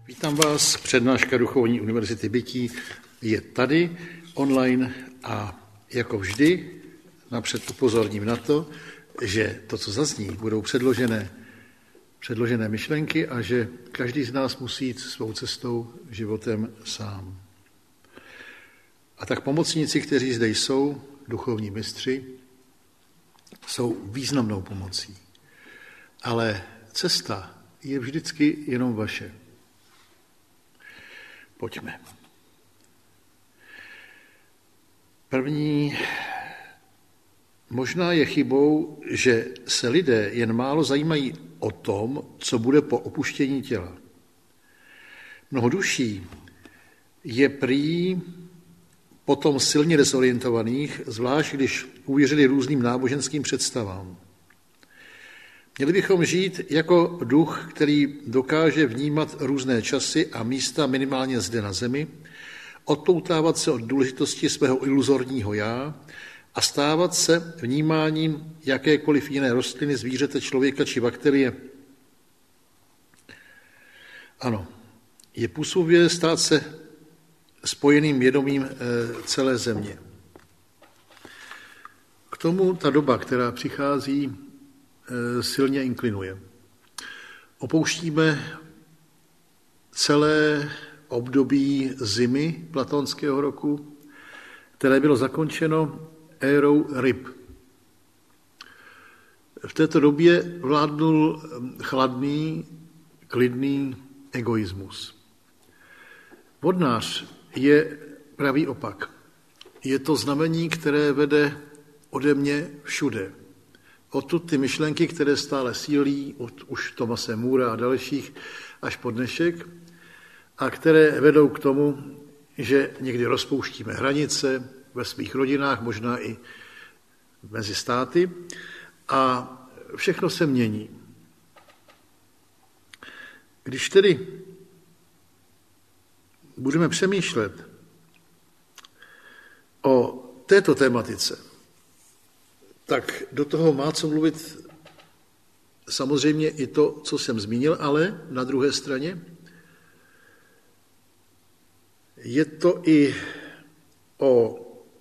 Vítám vás, přednáška Duchovní univerzity Bytí je tady online a jako vždy napřed upozorním na to, že to, co zazní, budou předložené myšlenky a že každý z nás musí jít svou cestou životem sám. A tak pomocníci, kteří zde jsou, duchovní mistři, jsou významnou pomocí. Ale cesta je vždycky jenom vaše. Pojďme. První, možná je chybou, že se lidé jen málo zajímají o tom, co bude po opuštění těla. Mnoho duší je prý potom silně dezorientovaných, zvlášť když uvěřili různým náboženským představám. Měli bychom žít jako duch, který dokáže vnímat různé časy a místa minimálně zde na zemi, odpoutávat se od důležitosti svého iluzorního já a stávat se vnímáním jakékoliv jiné rostliny, zvířete, člověka či bakterie. Ano, je působivě stát se spojeným vědomím celé země. K tomu ta doba, která přichází, silně inklinuje. Opouštíme celé období zimy platonského roku, které bylo zakončeno érou ryb. V této době vládnul chladný, klidný egoismus. Vodnář je pravý opak. Je to znamení, které vede ode mě všude. Odtud ty myšlenky, které stále sílí, od už Thomase Moora a dalších až po dnešek, a které vedou k tomu, že někdy rozpouštíme hranice ve svých rodinách, možná i mezi státy, a všechno se mění. Když tedy budeme přemýšlet o této tematice, tak do toho má co mluvit samozřejmě i to, co jsem zmínil, ale na druhé straně je to i o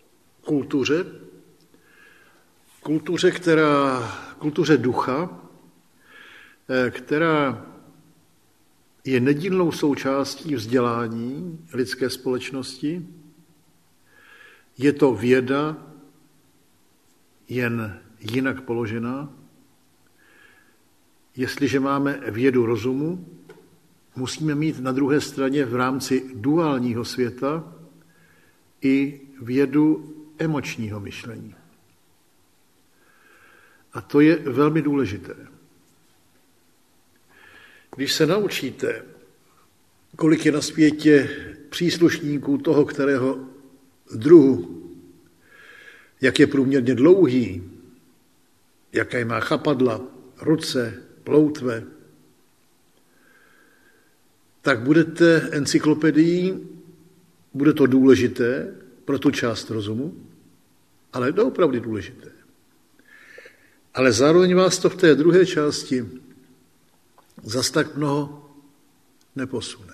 kultuře ducha, která je nedílnou součástí vzdělání lidské společnosti. Je to věda, jen jinak položená. Jestliže máme vědu rozumu, musíme mít na druhé straně v rámci duálního světa i vědu emočního myšlení. A to je velmi důležité. Když se naučíte, kolik je na světě příslušníků toho, kterého druhu, jak je průměrně dlouhý, jaké má chapadla, ruce, ploutve, tak budete encyklopedií, bude to důležité pro tu část rozumu, ale je to opravdu důležité. Ale zároveň vás to v té druhé části zas tak mnoho neposune.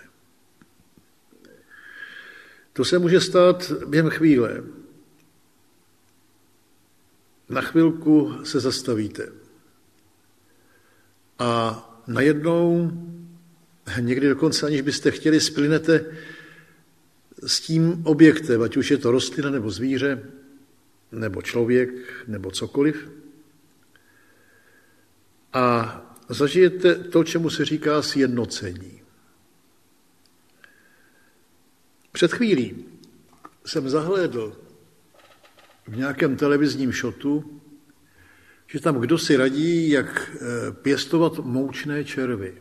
To se může stát během chvíle. Na chvilku se zastavíte a najednou, někdy dokonce aniž byste chtěli, splynete s tím objektem, ať už je to rostlina nebo zvíře, nebo člověk, nebo cokoliv. A zažijete to, čemu se říká sjednocení. Před chvílí jsem zahlédl v nějakém televizním šotu, že tam kdo si radí, jak pěstovat moučné červy.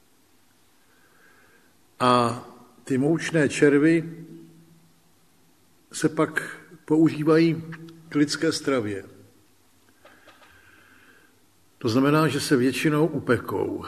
A ty moučné červy se pak používají k lidské stravě. To znamená, že se většinou upekou.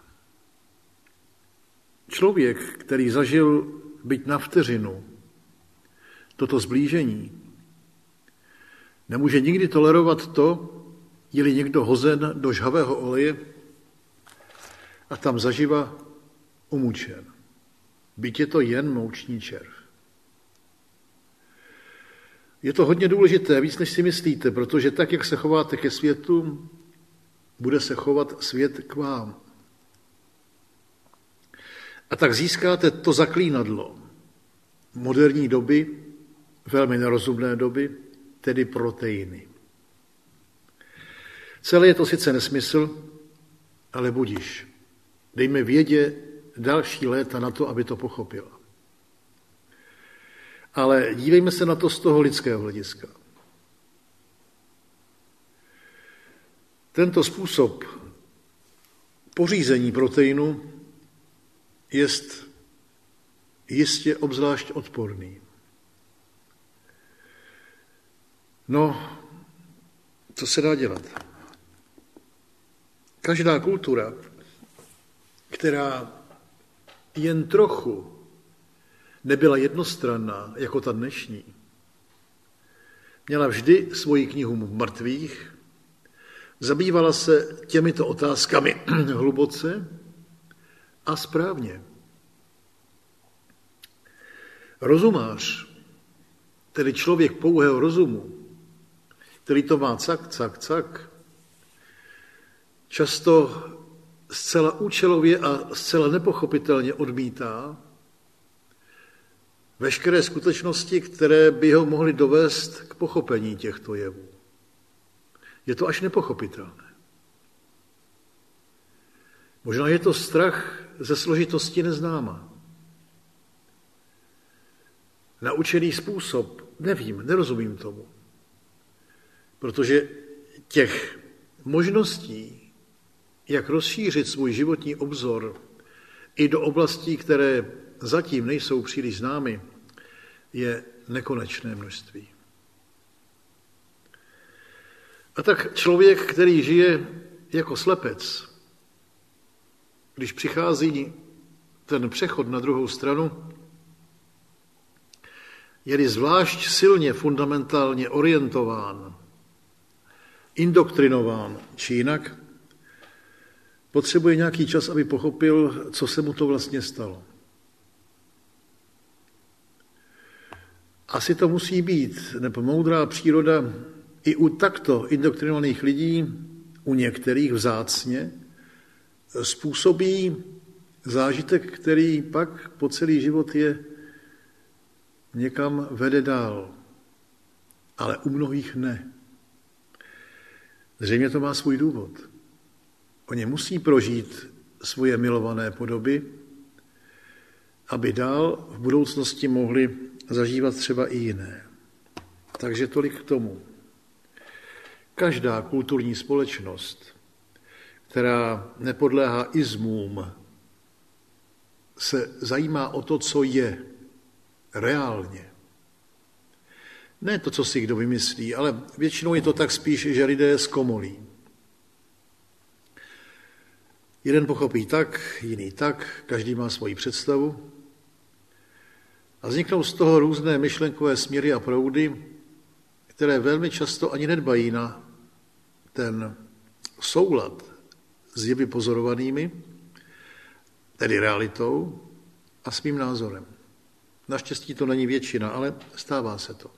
Člověk, který zažil byť na vteřinu toto sblížení, nemůže nikdy tolerovat to, je-li někdo hozen do žhavého oleje a tam zaživa umučen. byť je to jen mouční červ. Je to hodně důležité, víc než si myslíte, protože tak, jak se chováte ke světu, bude se chovat svět k vám. A tak získáte to zaklínadlo moderní doby, velmi nerozumné doby, tedy proteiny. Celé je to sice nesmysl, ale budiš. Dejme vědě další léta na to, aby to pochopila. Ale dívejme se na to z toho lidského hlediska. Tento způsob pořízení proteinu je jistě obzvlášť odporný. No, co se dá dělat? Každá kultura, která jen trochu nebyla jednostranná, jako ta dnešní, měla vždy svoji knihu mrtvých, zabývala se těmito otázkami hluboce a správně. Rozumář, tedy člověk pouhého rozumu, který to má cak, často zcela účelově a zcela nepochopitelně odmítá veškeré skutečnosti, které by ho mohly dovést k pochopení těchto jevů. Je to až nepochopitelné. Možná je to strach ze složitosti neznáma. Naučený způsob, nevím, nerozumím tomu. Protože těch možností, jak rozšířit svůj životní obzor i do oblastí, které zatím nejsou příliš známy, je nekonečné množství. A tak člověk, který žije jako slepec, když přichází ten přechod na druhou stranu, je-li zvlášť silně fundamentálně orientován, indoktrinován či jinak, potřebuje nějaký čas, aby pochopil, co se mu to vlastně stalo. Asi to musí být, nebo moudrá příroda i u takto indoktrinovaných lidí, u některých vzácně, způsobí zážitek, který pak po celý život je někam vede dál. Ale u mnohých ne. Zřejmě to má svůj důvod. Oni musí prožít svoje milované podoby, aby dál v budoucnosti mohli zažívat třeba i jiné. Takže tolik k tomu. Každá kulturní společnost, která nepodléhá izmům, se zajímá o to, co je reálně. Ne to, co si kdo vymyslí, ale většinou je to tak spíš, že lidé zkomolí. Jeden pochopí tak, jiný tak, každý má svoji představu a vzniknou z toho různé myšlenkové směry a proudy, které velmi často ani nedbají na ten soulad s jevy pozorovanými, tedy realitou a svým názorem. Naštěstí to není většina, ale stává se to.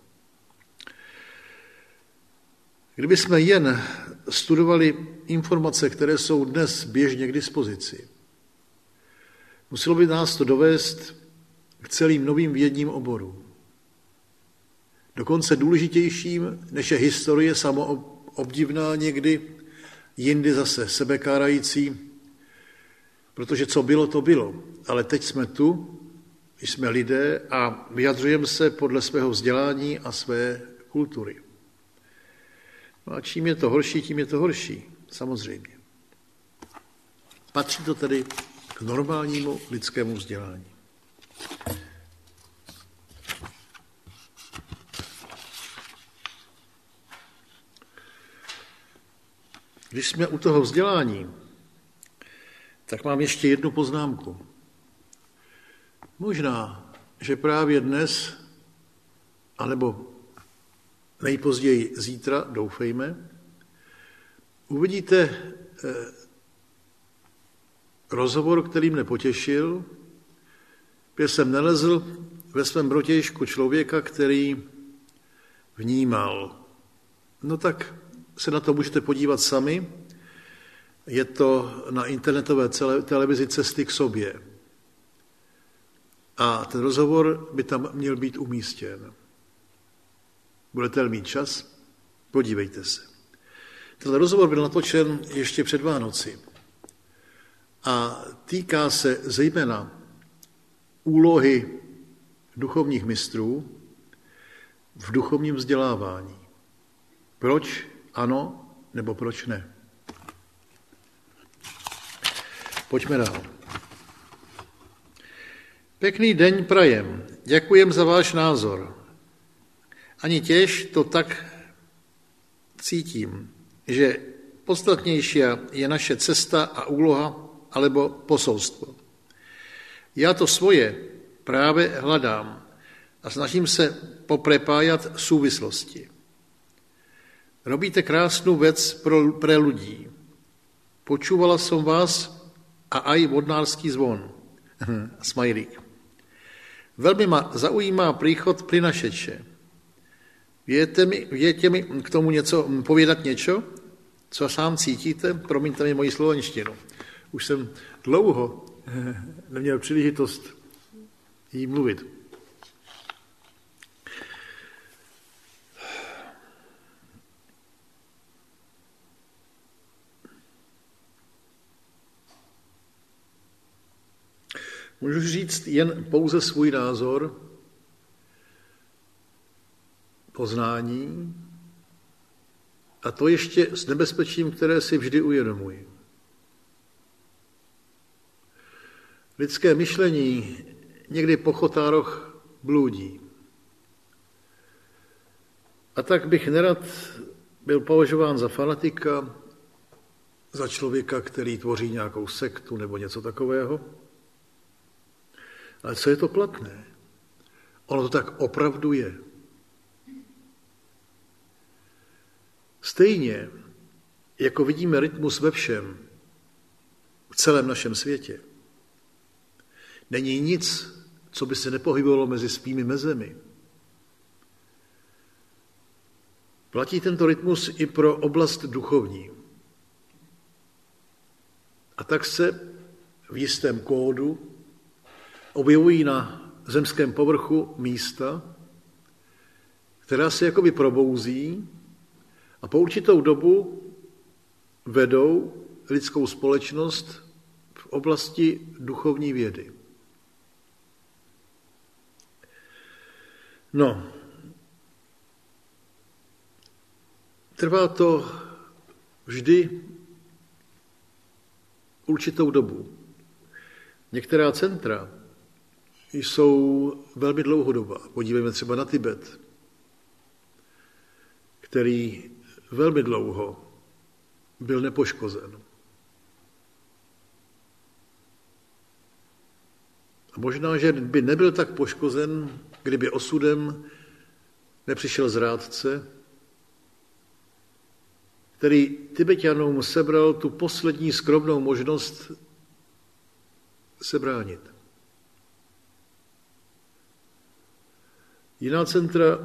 Kdyby jsme jen studovali informace, které jsou dnes běžně k dispozici, muselo by nás to dovést k celým novým vědním oborům. Dokonce důležitějším, než je historie samoobdivná někdy, jindy zase sebekárající, protože co bylo, to bylo. Ale teď jsme tu, jsme lidé a vyjadřujeme se podle svého vzdělání a své kultury. No a čím je to horší, tím je to horší, samozřejmě. Patří to tedy k normálnímu lidskému vzdělání. Když jsme u toho vzdělání, tak mám ještě jednu poznámku. Možná, že právě dnes, anebo nejpozději zítra, doufejme, uvidíte rozhovor, který mne potěšil, že jsem nalezl ve svém protějšku člověka, který vnímal. No tak se na to můžete podívat sami. Je to na internetové televizi Cesty k sobě. A ten rozhovor by tam měl být umístěn. Budete mít čas? Podívejte se. Ten rozhovor byl natočen ještě před Vánoci a týká se zejména úlohy duchovních mistrů v duchovním vzdělávání. Proč ano, nebo proč ne? Pojďme dál. Pěkný den prajem. Děkujem za váš názor. Ani těž to tak cítím, že podstatnější je naše cesta a úloha alebo posolstvo. Já to svoje právě hledám a snažím se poprepájat súvislosti. Robíte krásnou věc pre ľudí. Počúvala som vás a aj vodnářský zvon. Smajlík. Velmi ma zaujímá príchod Plynašeče. Viete mi k tomu povědat něco, co sám cítíte? Promiňte mi moji slovenštinu. Už jsem dlouho neměl příležitost jí mluvit. Můžu říct jen pouze svůj názor, poznání, a to ještě s nebezpečím, které si vždy uvědomuji. Lidské myšlení někdy po chotároch blůdí. A tak bych nerad byl považován za fanatika, za člověka, který tvoří nějakou sektu nebo něco takového. Ale co je to platné? Ono to tak opravdu je. Stejně, jako vidíme rytmus ve všem, v celém našem světě, není nic, co by se nepohybovalo mezi svými mezemi. Platí tento rytmus i pro oblast duchovní. A tak se v jistém kódu objevují na zemském povrchu místa, která se jakoby probouzí a po určitou dobu vedou lidskou společnost v oblasti duchovní vědy. No, trvá to vždy určitou dobu. Některá centra jsou velmi dlouhodobá. Podívejme třeba na Tibet, který velmi dlouho byl nepoškozen. A možná, že by nebyl tak poškozen, kdyby osudem nepřišel zrádce, který Tibeťanům sebral tu poslední skromnou možnost se bránit. Jiná centra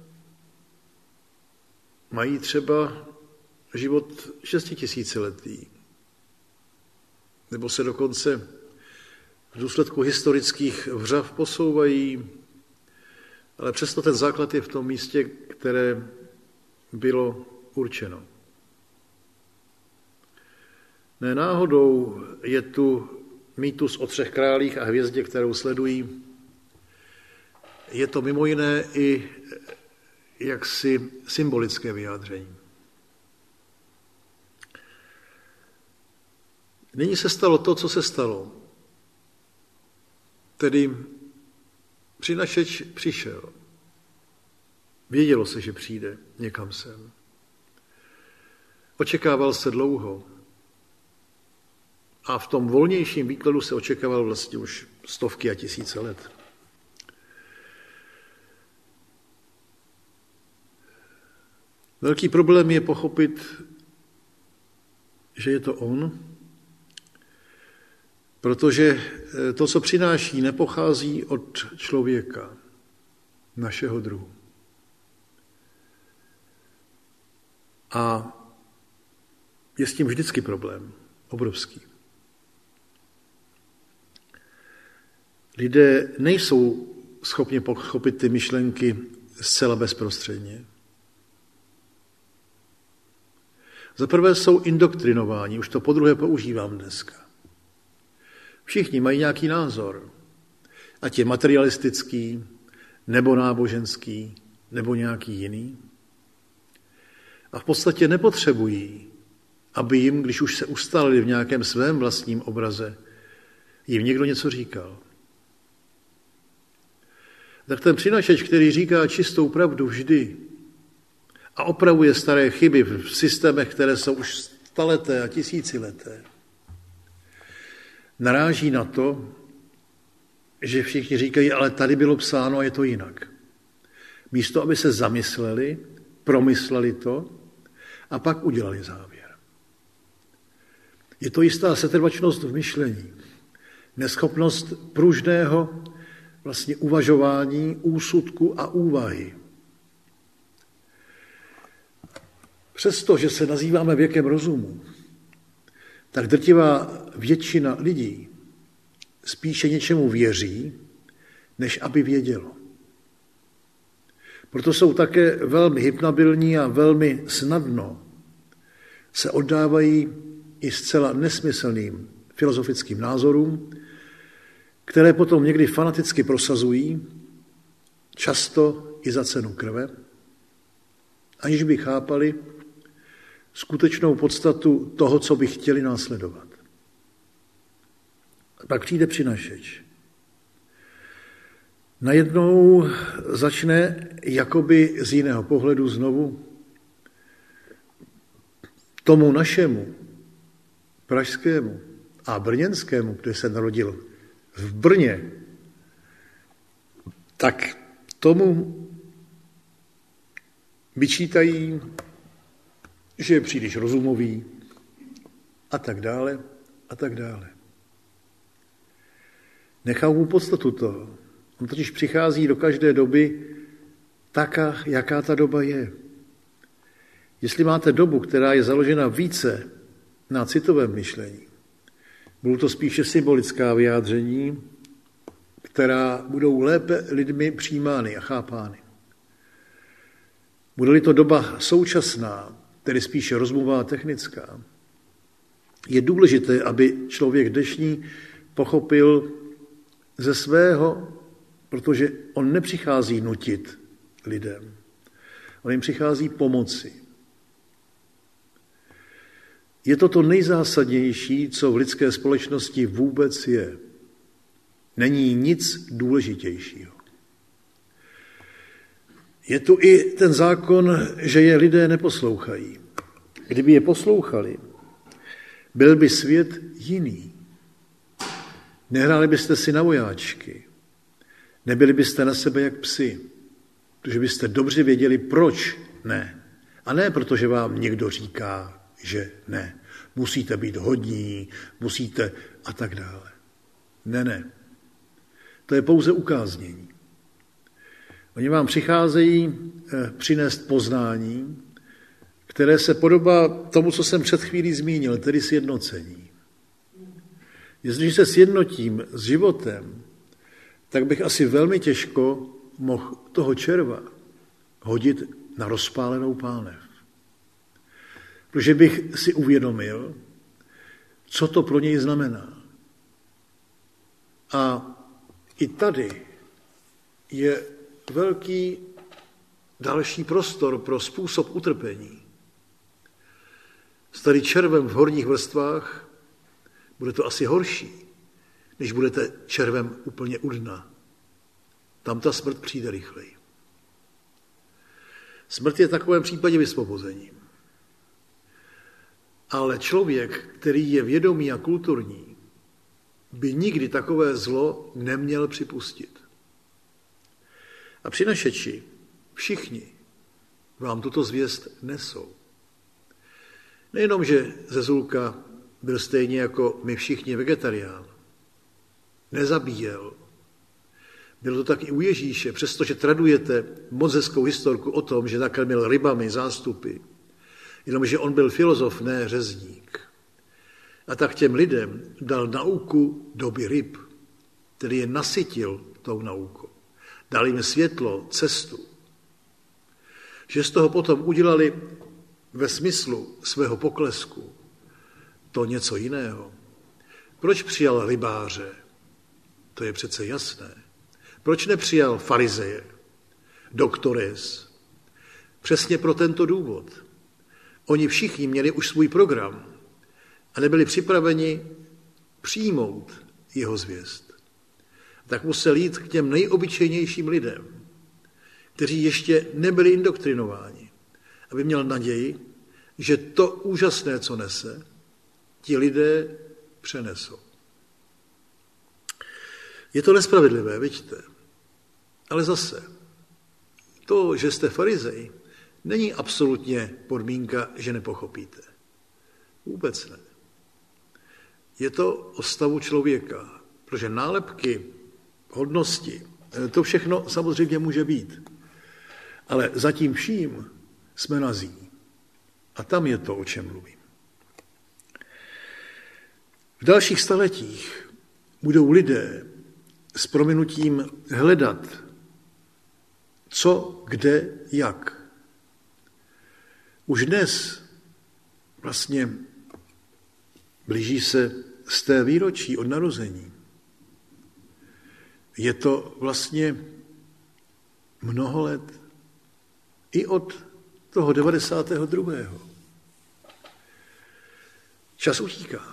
mají třeba život 6000letý, nebo se dokonce v důsledku historických vřav posouvají, ale přesto ten základ je v tom místě, které bylo určeno. Ne náhodou je tu mýtus o 3 králích a hvězdě, kterou sledují. Je to mimo jiné i jaksi symbolické vyjádření. Nyní se stalo to, co se stalo. Tedy Přinašeč přišel. Vědělo se, že přijde někam sem. Očekával se dlouho. A v tom volnějším výkladu se očekával vlastně už stovky a tisíce let. Velký problém je pochopit, že je to on, Protože to, co přináší, nepochází od člověka, našeho druhu. A je s tím vždycky problém, obrovský. Lidé nejsou schopni pochopit ty myšlenky zcela bezprostředně. Za prvé jsou indoktrinováni, už to podruhé používám dneska. Všichni mají nějaký názor, ať je materialistický, nebo náboženský, nebo nějaký jiný. A v podstatě nepotřebují, aby jim, když už se ustalili v nějakém svém vlastním obraze, jim někdo něco říkal. Tak ten přinašeč, který říká čistou pravdu vždy a opravuje staré chyby v systémech, které jsou už staleté a tisícileté, naráží na to, že všichni říkají, ale tady bylo psáno a je to jinak. Místo, aby se zamysleli, promysleli to a pak udělali závěr. Je to jistá setrvačnost v myšlení, neschopnost pružného vlastně uvažování, úsudku a úvahy. Přesto, že se nazýváme věkem rozumu, tak drtivá většina lidí spíše něčemu věří, než aby vědělo. Proto jsou také velmi hypnabilní a velmi snadno se oddávají i zcela nesmyslným filozofickým názorům, které potom někdy fanaticky prosazují, často i za cenu krve, aniž by chápali skutečnou podstatu toho, co by chtěli následovat. Pak přijde přinašeč. Najednou začne jakoby z jiného pohledu znovu tomu našemu, pražskému a brněnskému, který se narodil v Brně, tak tomu vyčítají, že je příliš rozumový a tak dále a tak dále. Nechápu podstatu toho. On totiž přichází do každé doby taká, jaká ta doba je. Jestli máte dobu, která je založena více na citovém myšlení, budou to spíše symbolická vyjádření, která budou lépe lidmi přijímány a chápány. Bude-li to doba současná, tedy spíše rozumová a technická, je důležité, aby člověk dnešní pochopil ze svého, protože on nepřichází nutit lidem, on jim přichází pomoci. Je to to nejzásadnější, co v lidské společnosti vůbec je. Není nic důležitějšího. Je tu i ten zákon, že je lidé neposlouchají. Kdyby je poslouchali, byl by svět jiný. Nehráli byste si na vojáčky. Nebyli byste na sebe jak psi. Protože byste dobře věděli, proč ne. A ne protože vám někdo říká, že ne. Musíte být hodní, musíte a tak dále. Ne. To je pouze ukáznění. Oni vám přicházejí přinést poznání, které se podobá tomu, co jsem před chvílí zmínil, tedy sjednocení. Jestliže se sjednotím s životem, tak bych asi velmi těžko mohl toho červa hodit na rozpálenou pánev. Protože bych si uvědomil, co to pro něj znamená. A i tady je velký další prostor pro způsob utrpení. S tady červem v horních vrstvách bude to asi horší, než budete červem úplně u dna. Tam ta smrt přijde rychleji. Smrt je v takovém případě vysvobozením. Ale člověk, který je vědomý a kulturní, by nikdy takové zlo neměl připustit. A přinašeči, všichni, vám tuto zvěst nesou. Nejenom, že Zezulka byl stejně jako my všichni vegetarián, nezabíjel. Bylo to tak i u Ježíše, přestože tradujete moc hezkou historku o tom, že nakrmil rybami zástupy, jenomže on byl filozof, ne řezník. A tak těm lidem dal nauku doby ryb, který je nasytil tou naukou. Dal jim světlo, cestu. Že z toho potom udělali ve smyslu svého poklesku to něco jiného. Proč přijal rybáře? To je přece jasné. Proč nepřijal farizeje, doktores? Přesně pro tento důvod. Oni všichni měli už svůj program a nebyli připraveni přijmout jeho zvěst. Tak musel jít k těm nejobyčejnějším lidem, kteří ještě nebyli indoktrinováni, aby měl naději, že to úžasné, co nese, ti lidé přenesou. Je to nespravedlivé, vidíte. Ale zase, to, že jste farizej, není absolutně podmínka, že nepochopíte. Vůbec ne. Je to o stavu člověka, protože nálepky, hodnosti, to všechno samozřejmě může být. Ale zatím vším jsme nazí. A tam je to, o čem mluvím. V dalších staletích budou lidé s prominutím hledat, co, kde, jak. Už dnes vlastně blíží se z té výročí od narození. Je to vlastně mnoho let i od toho 92. Čas utíká.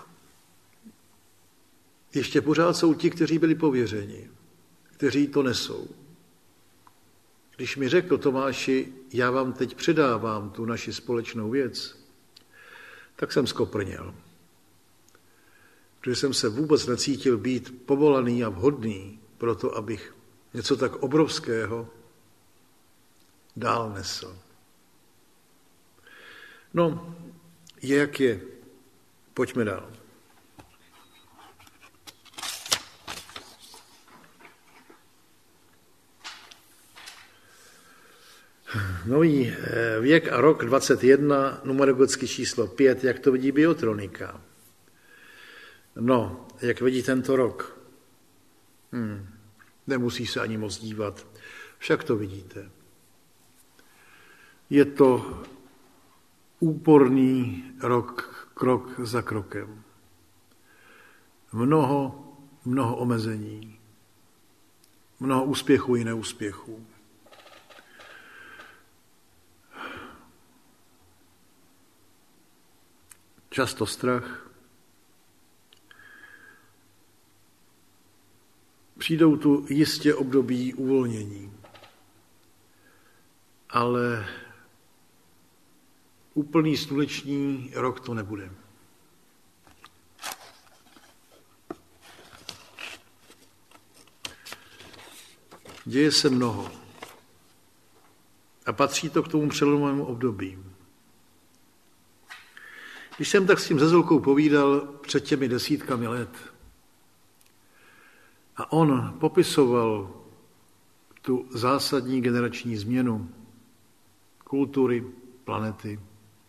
Ještě pořád jsou ti, kteří byli pověřeni, kteří to nesou. Když mi řekl Tomáši, já vám teď předávám tu naši společnou věc, tak jsem skoprněl. Protože jsem se vůbec necítil být povolaný a vhodný pro to, abych něco tak obrovského dál nesl. No, je jak je. Pojďme dál. Nový věk a rok 21, numerologické číslo 5, jak to vidí biotronika. No, jak vidí tento rok? Nemusí se ani moc dívat, však to vidíte. Je to úporný rok, krok za krokem. Mnoho omezení, mnoho úspěchů i neúspěchů. Často strach. Přijdou tu jistě období uvolnění, ale úplný sluneční rok to nebude. Děje se mnoho a patří to k tomu přelomovému období. Když jsem tak s tím Zezulkou povídal před těmi 10 let a on popisoval tu zásadní generační změnu kultury, planety,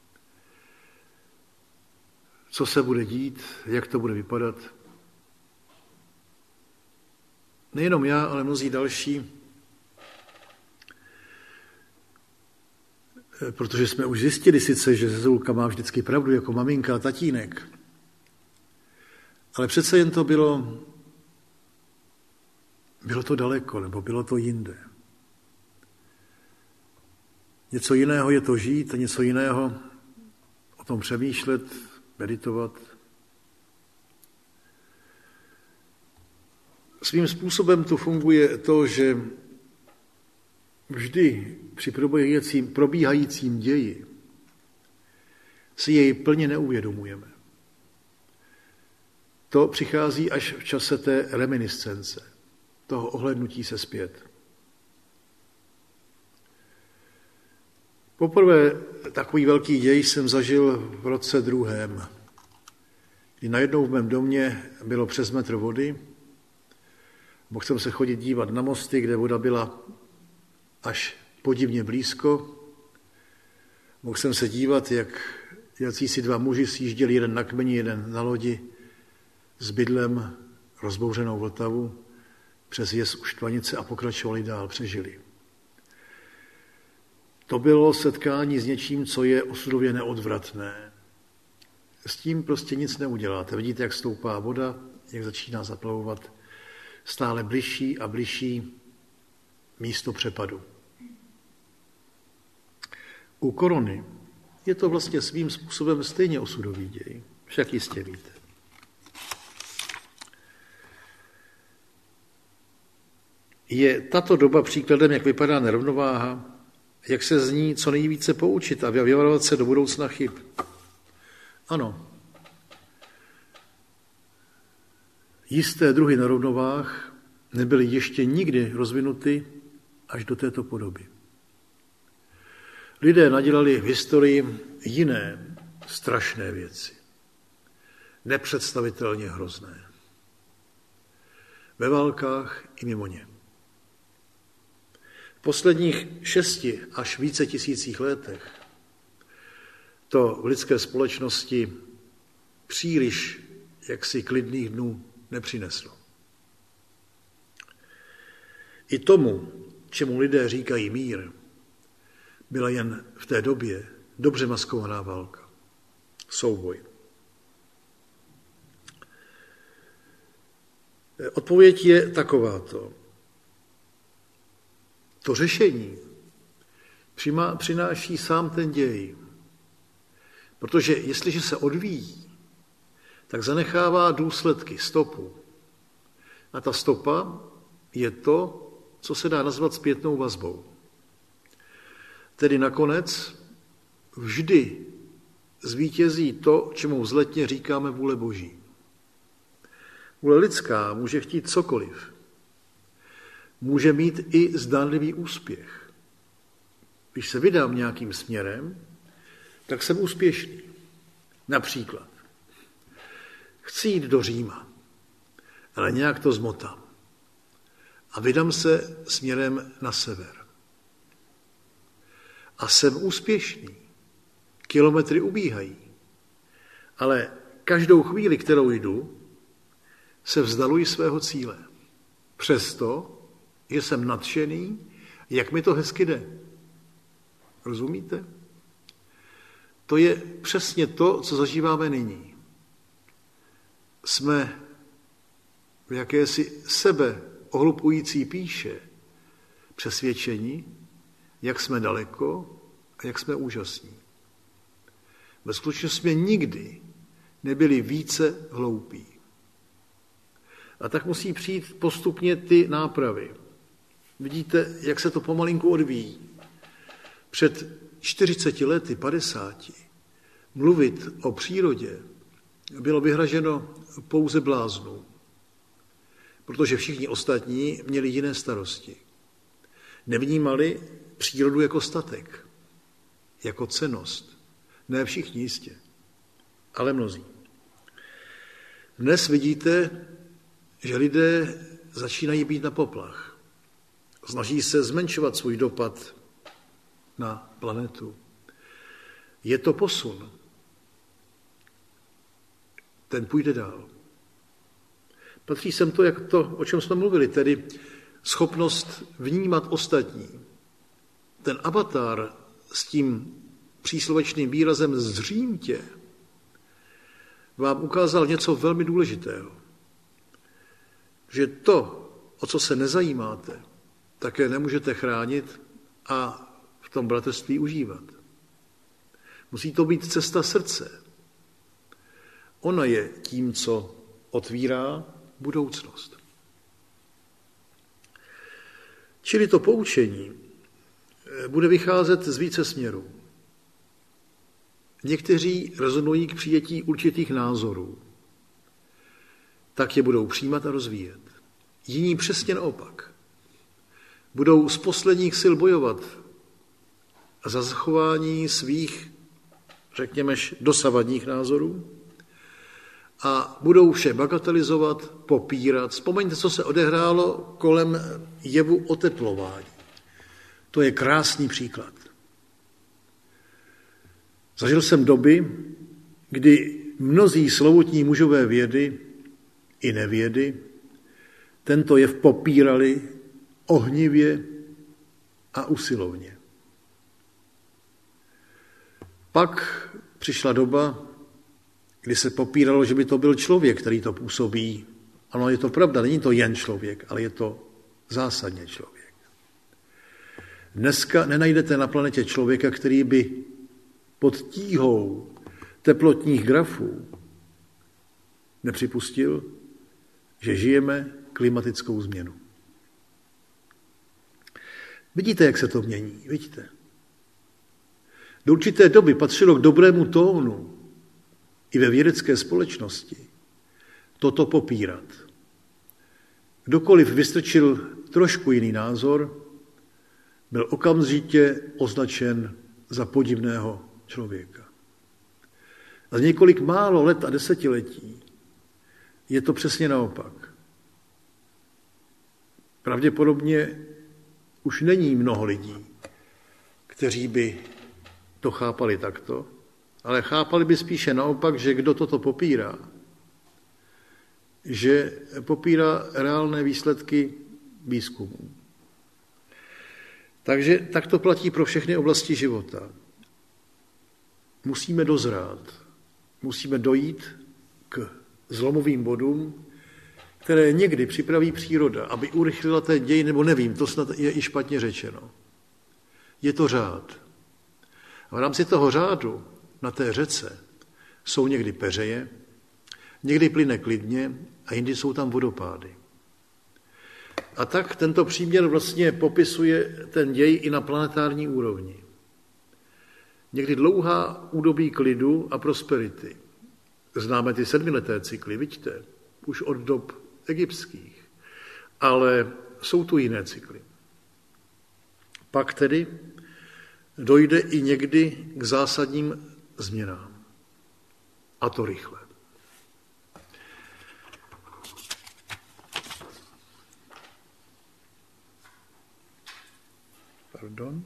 co se bude dít, jak to bude vypadat. Nejenom já, ale mnozí další, protože jsme už zjistili sice, že Zezulka má vždycky pravdu jako maminka a tatínek, ale přece jen to bylo to daleko, nebo bylo to jinde. Něco jiného je to žít a něco jiného o tom přemýšlet, meditovat. Svým způsobem tu funguje to, že vždy při probíhajícím ději si jej plně neuvědomujeme. To přichází až v čase té reminiscence, toho ohlédnutí se zpět. Poprvé takový velký děj jsem zažil v roce 2., kdy najednou v mém domě bylo přes metr vody Mohl jsem se chodit dívat na mosty, kde voda byla až podivně blízko. Mohl jsem se dívat, jak jacísi dva muži sjížděli, jeden na kmeni, jeden na lodi, s bydlem rozbouřenou Vltavu přes jez u Štvanice a pokračovali dál, přežili. To bylo setkání s něčím, co je osudově neodvratné. S tím prostě nic neuděláte. Vidíte, jak stoupá voda, jak začíná zaplavovat stále bližší a bližší místo přepadu. U korony je to vlastně svým způsobem stejně osudový děj, však jistě víte. Je tato doba příkladem, jak vypadá nerovnováha, jak se z ní co nejvíce poučit a vyvarovat se do budoucna chyb? Ano. Jisté druhy nerovnováh nebyly ještě nikdy rozvinuty až do této podoby. Lidé nadělali v historii jiné strašné věci, nepředstavitelně hrozné. Ve válkách i mimo ně. V posledních 6 až více tisících letech to v lidské společnosti příliš jaksi klidných dnů nepřineslo. I tomu, čemu lidé říkají mír, byla jen v té době dobře maskovaná válka, souboj. Odpověď je takováto. To řešení přináší sám ten děj, protože jestliže se odvíjí, tak zanechává důsledky, stopu. A ta stopa je to, co se dá nazvat zpětnou vazbou. Tedy nakonec vždy zvítězí to, čemu vzletně říkáme vůle Boží. Vůle lidská může chtít cokoliv. Může mít i zdánlivý úspěch. Když se vydám nějakým směrem, tak jsem úspěšný. Například chci jít do Říma, ale nějak to zmotám. A vydám se směrem na sever. A jsem úspěšný. Kilometry ubíhají. Ale každou chvíli, kterou jdu, se vzdaluji svého cíle. Přesto, že jsem nadšený, jak mi to hezky jde. Rozumíte? To je přesně to, co zažíváme nyní. Jsme v jakési sebe ohlupující píše přesvědčení, jak jsme daleko a jak jsme úžasní. Ve skutečnosti jsme nikdy nebyli více hloupí. A tak musí přijít postupně ty nápravy. Vidíte, jak se to pomalinku odvíjí. Před 40 lety, 50, mluvit o přírodě bylo vyhraženo pouze bláznům, protože všichni ostatní měli jiné starosti. Nevnímali přírodu jako statek, jako cennost. Ne všichni jistě, ale mnozí. Dnes vidíte, že lidé začínají být na poplach. Snaží se zmenšovat svůj dopad na planetu. Je to posun. Ten půjde dál. Patří sem to, jak to, o čem jsme mluvili, tedy schopnost vnímat ostatní. Ten avatar s tím příslovečným výrazem zřím tě vám ukázal něco velmi důležitého. Že to, o co se nezajímáte, také nemůžete chránit a v tom bratrství užívat. Musí to být cesta srdce. Ona je tím, co otvírá budoucnost. Čili to poučení bude vycházet z více směrů. Někteří rezonují k přijetí určitých názorů. Tak je budou přijímat a rozvíjet. Jiní přesně naopak. Budou z posledních sil bojovat za zachování svých, řekněme, dosavadních názorů a budou vše bagatelizovat, popírat. Vzpomeňte, co se odehrálo kolem jevu oteplování. To je krásný příklad. Zažil jsem doby, kdy mnozí slovutní mužové vědy i nevědy tento jev popírali ohnivě a usilovně. Pak přišla doba, kdy se popíralo, že by to byl člověk, který to působí. Ano, je to pravda, není to jen člověk, ale je to zásadně člověk. Dneska nenajdete na planetě člověka, který by pod tíhou teplotních grafů nepřipustil, že žijeme klimatickou změnu. Vidíte, jak se to mění? Vidíte? Do určité doby patřilo k dobrému tónu i ve vědecké společnosti toto popírat. Kdokoliv vystrčil trošku jiný názor, byl okamžitě označen za podivného člověka. A z několik málo let a desetiletí je to přesně naopak. Pravděpodobně už není mnoho lidí, kteří by to chápali takto, ale chápali by spíše naopak, že kdo toto popírá, že popírá reálné výsledky výzkumů. Takže tak to platí pro všechny oblasti života. Musíme dozrát, musíme dojít k zlomovým bodům, které někdy připraví příroda, aby urychlila ten děj, nebo nevím, to snad je i špatně řečeno. Je to řád. A v rámci toho řádu na té řece jsou někdy peřeje, někdy plyne klidně a jindy jsou tam vodopády. A tak tento příměr vlastně popisuje ten děj i na planetární úrovni. Někdy dlouhá údobí klidu a prosperity. Známe ty 7leté cykly, vidíte, už od dob egyptských, ale jsou tu jiné cykly. Pak tedy dojde i někdy k zásadním změnám. A to rychle. Pardon.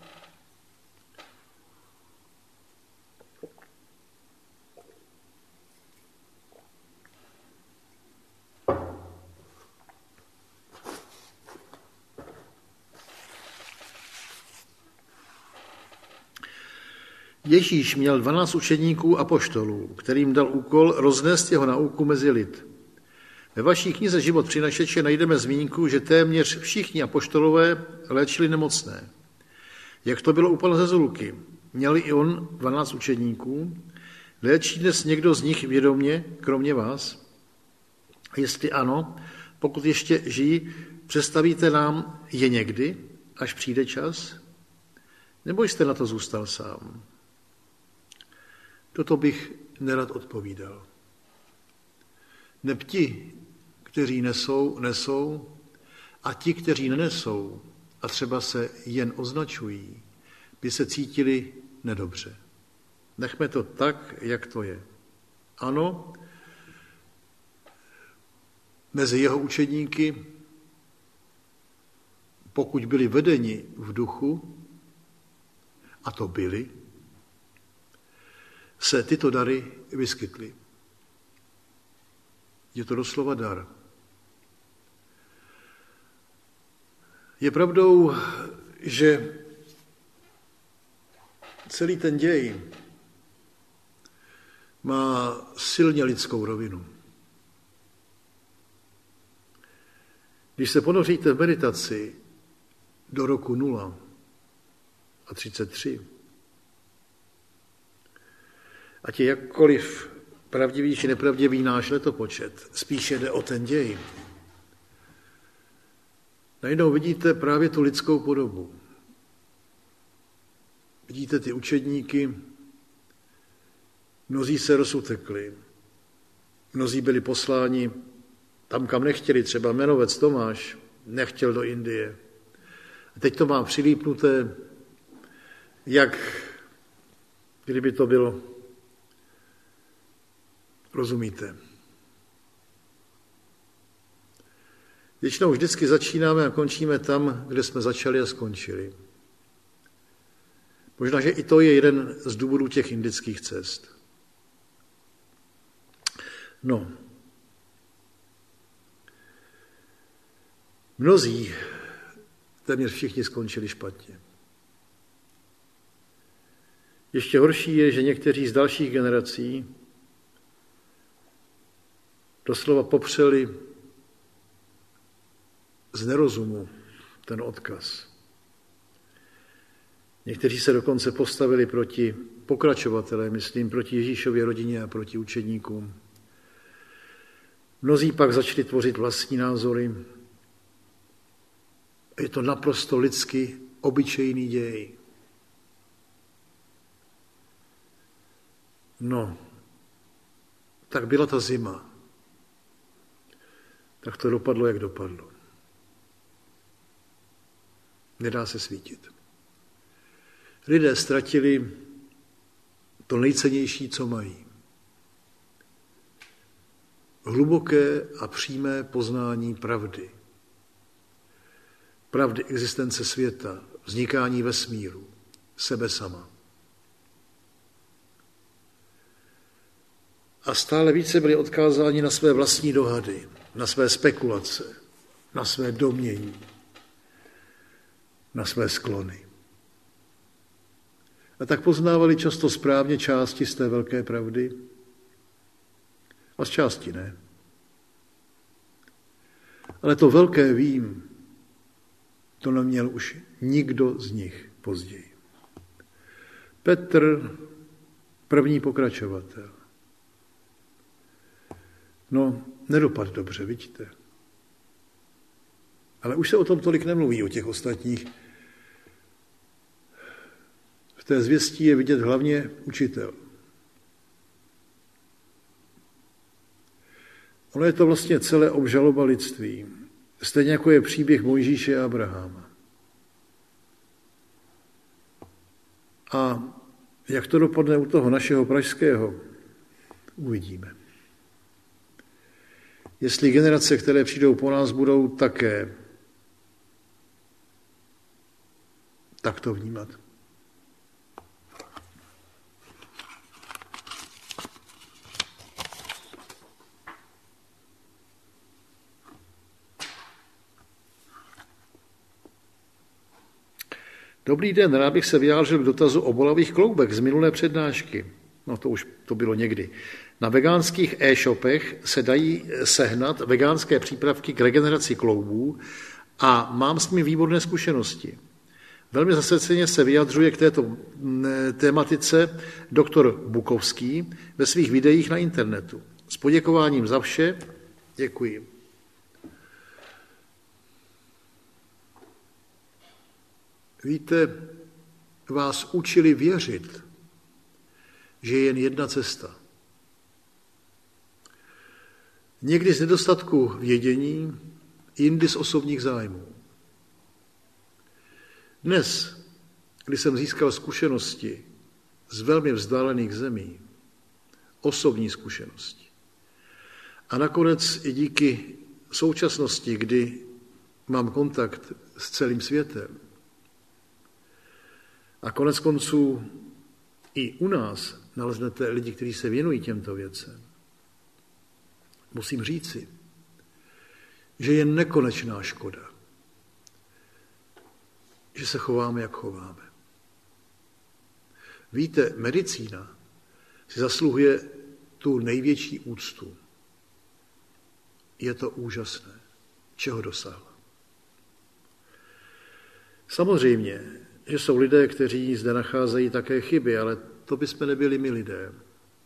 Ježíš měl 12 učedníků apoštolů, kterým dal úkol roznést jeho nauku mezi lid. Ve vaší knize Život přinašeče najdeme zmínku, že téměř všichni apoštolové léčili nemocné. Jak to bylo u pana ze Zulky? Měl i on 12 učedníků? Léčí dnes někdo z nich vědomě, kromě vás? A jestli ano, pokud ještě žijí, představíte nám je někdy, až přijde čas? Nebo jste na to zůstal sám? Toto bych nerad odpovídal. Neb ti, kteří nesou, a ti, kteří nenesou a třeba se jen označují, by se cítili nedobře. Nechme to tak, jak to je. Ano, mezi jeho učedníky, pokud byli vedeni v duchu, a to byli, se tyto dary vyskytly. Je to doslova dar. Je pravdou, že celý ten děj má silně lidskou rovinu. Když se ponoříte v meditaci do roku 0 a 33, ať je jakkoliv pravdivý či nepravdivý náš letopočet, spíše jde o ten děj. Najednou vidíte právě tu lidskou podobu. Vidíte ty učedníky, mnozí se rozutekli, mnozí byli posláni tam, kam nechtěli, třeba jmenovec Tomáš nechtěl do Indie. A teď to má přilípnuté, jak kdyby to bylo Rozumíte? Většinou vždycky začínáme a končíme tam, kde jsme začali a skončili. Možná, že i to je jeden z důvodů těch indických cest. No. Mnozí, téměř všichni skončili špatně. Ještě horší je, že někteří z dalších generací doslova popřeli z nerozumu ten odkaz. Někteří se dokonce postavili proti pokračovatelé, myslím, proti Ježíšově rodině a proti učedníkům. Mnozí pak začali tvořit vlastní názory. Je to naprosto lidsky obyčejný děj. No, tak byla ta zima. Tak to dopadlo, jak dopadlo. Nedá se svítit. Lidé ztratili to nejcennější, co mají. Hluboké a přímé poznání pravdy. Pravdy existence světa, vznikání vesmíru, sebe sama. A stále více byli odkázáni na své vlastní dohady, na své spekulace, na své domnění, na své sklony. A tak poznávali často správně části z té velké pravdy a z části ne. Ale to velké vím, to neměl už nikdo z nich později. Petr, první pokračovatel. No, nedopadl dobře, vidíte. Ale už se o tom tolik nemluví, o těch ostatních. V té zvěstí je vidět hlavně učitel. Ono je to vlastně celé obžaloba lidství. Stejně jako je příběh Mojžíše a Abraháma. A jak to dopadne u toho našeho pražského, uvidíme. Jestli generace, které přijdou po nás, budou také takto vnímat. Dobrý den, rád bych se vyjádřil k dotazu o bolavých kloubech z minulé přednášky. No to bylo někdy. Na veganských e-shopech se dají sehnat veganské přípravky k regeneraci kloubů a mám s nimi výborné zkušenosti. Velmi zasvěceně se vyjadřuje k této tématice doktor Bukovský ve svých videích na internetu. S poděkováním za vše, děkuji. Víte, vás učili věřit, že je jen jedna cesta. Někdy z nedostatku vědění, jindy z osobních zájmů. Dnes, kdy jsem získal zkušenosti z velmi vzdálených zemí, osobní zkušenosti, a nakonec i díky současnosti, kdy mám kontakt s celým světem, a konec konců i u nás naleznete lidi, kteří se věnují těmto věcem. Musím říci, že je nekonečná škoda, že se chováme, jak chováme. Víte, medicína si zasluhuje tu největší úctu. Je to úžasné, čeho dosáhla. Samozřejmě, že jsou lidé, kteří zde nacházejí také chyby, ale to bychom nebyli my lidé.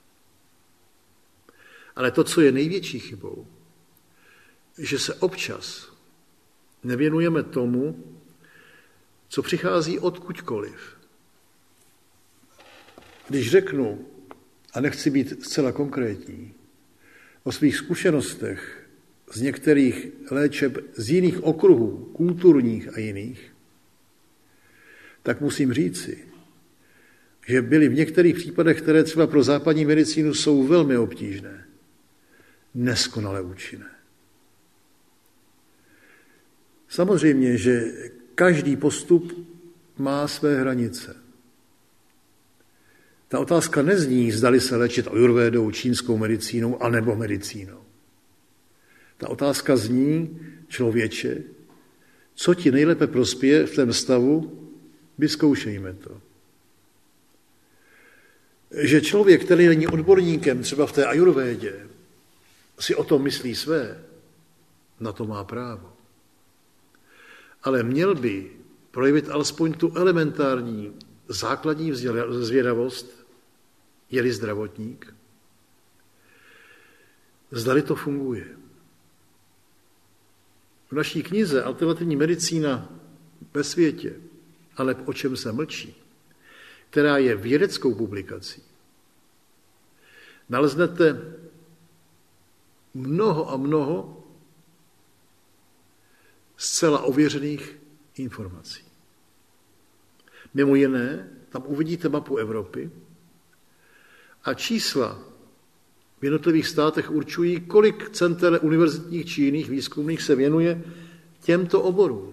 Ale to, co je největší chybou, že se občas nevěnujeme tomu, co přichází odkudkoliv. Když řeknu, a nechci být zcela konkrétní, o svých zkušenostech z některých léčeb z jiných okruhů, kulturních a jiných, tak musím říci, že byly v některých případech, které třeba pro západní medicínu jsou velmi obtížné, neskonale účinné. Samozřejmě, že každý postup má své hranice. Ta otázka nezní, zdali se léčit ajurvédou, čínskou medicínou anebo medicínou. Ta otázka zní, člověče, co ti nejlépe prospěje v tom stavu, vyzkoušejme to. Že člověk, který není odborníkem třeba v té ajurvédě, si o tom myslí své, na to má právo. Ale měl by projevit alespoň tu elementární základní zvědavost, je-li zdravotník, zdali to funguje. V naší knize Alternativní medicína ve světě, ale o čem se mlčí, která je vědeckou publikací, naleznete mnoho a mnoho zcela ověřených informací. Mimo jiné, tam uvidíte mapu Evropy a čísla v jednotlivých státech určují, kolik center univerzitních či jiných výzkumných se věnuje těmto oborům.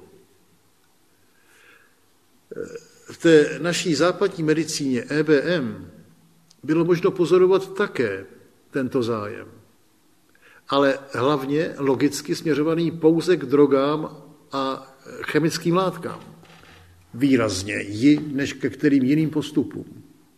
V té naší západní medicíně EBM bylo možno pozorovat také tento zájem, ale hlavně logicky směřovaný pouze k drogám a chemickým látkám. Výrazně než ke kterým jiným postupům.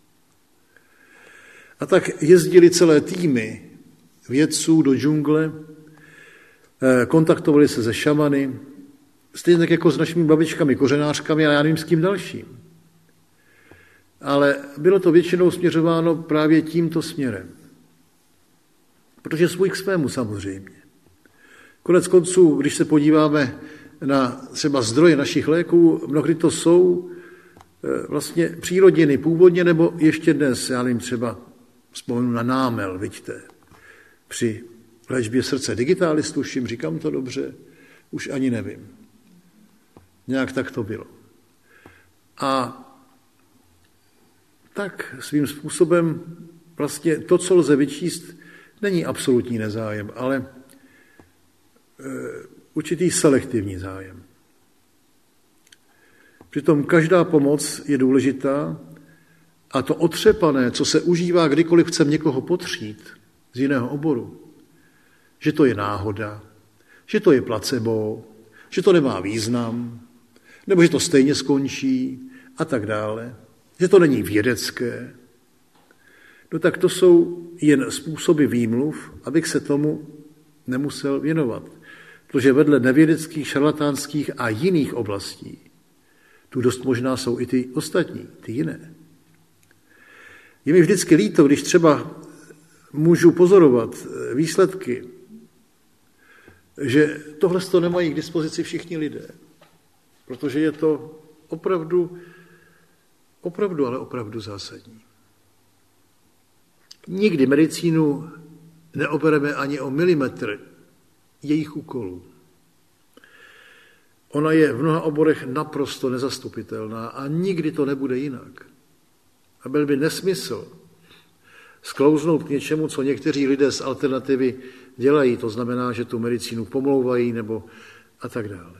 A tak jezdili celé týmy vědců do džungle, kontaktovali se se šamany, stejně tak jako s našimi babičkami, kořenářkami a já nevím s kým dalším. Ale bylo to většinou směřováno právě tímto směrem. Protože svůj k svému samozřejmě. Konec konců, když se podíváme na třeba zdroje našich léků, mnohdy to jsou vlastně přírodiny původně, nebo ještě dnes, já nevím, třeba vzpomenu na námel, vidíte, při léčbě srdce digitalis, tuším, říkám to dobře, už ani nevím. Nějak tak to bylo. A tak svým způsobem vlastně to, co lze vyčíst, není absolutní nezájem, ale určitý selektivní zájem. Přitom každá pomoc je důležitá a to otřepané, co se užívá, kdykoliv chceme někoho potřít z jiného oboru, že to je náhoda, že to je placebo, že to nemá význam, nebo že to stejně skončí a tak dále, že to není vědecké, no tak to jsou jen způsoby výmluv, abych se tomu nemusel věnovat. Protože vedle nevědeckých, šarlatánských a jiných oblastí, tu dost možná jsou i ty ostatní, ty jiné. Je mi vždycky líto, když třeba můžu pozorovat výsledky, že tohle to nemají k dispozici všichni lidé. Protože je to opravdu zásadní. Nikdy medicínu neobereme ani o milimetr jejich úkolů. Ona je v mnoha oborech naprosto nezastupitelná a nikdy to nebude jinak. A byl by nesmysl sklouznout k něčemu, co někteří lidé z alternativy dělají, to znamená, že tu medicínu pomlouvají nebo a tak dále.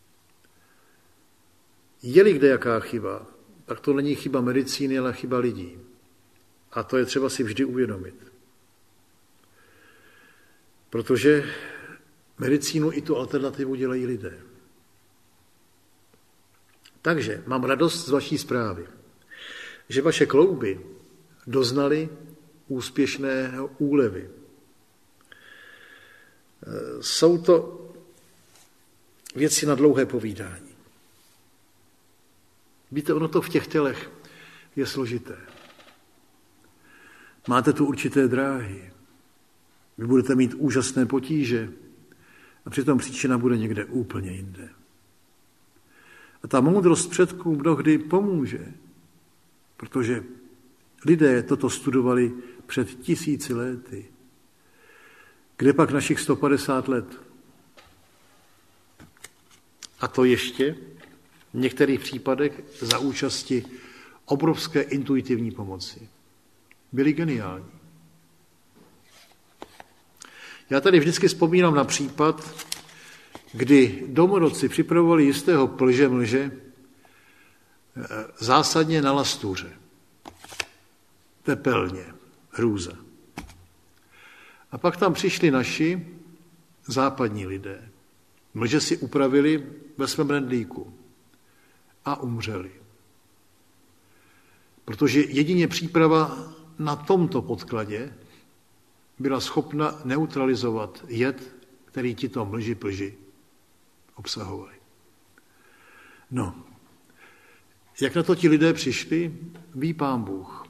Je-li kde jaká chyba, tak to není chyba medicíny, ale chyba lidí. A to je třeba si vždy uvědomit. Protože medicínu i tu alternativu dělají lidé. Takže mám radost z vaší zprávy, že vaše klouby doznaly úspěšné úlevy. Jsou to věci na dlouhé povídání. Víte, ono to v těch tělech je složité. Máte tu určité dráhy. Vy budete mít úžasné potíže a přitom příčina bude někde úplně jinde. A ta moudrost předků mnohdy pomůže, protože lidé toto studovali před 1000 lety. Kde pak našich 150 let? A to ještě v některých případech za účasti obrovské intuitivní pomoci. Byli geniální. Já tady vždycky vzpomínám na případ, kdy domorodci připravovali jistého plže-mlže zásadně na Lastuře. Tepelně, hrůza. A pak tam přišli naši západní lidé. Mlže si upravili ve svém rendlíku a umřeli. Protože jedině příprava na tomto podkladě byla schopna neutralizovat jed, který tito mlži plži obsahovali. No, jak na to ti lidé přišli, ví Pán Bůh.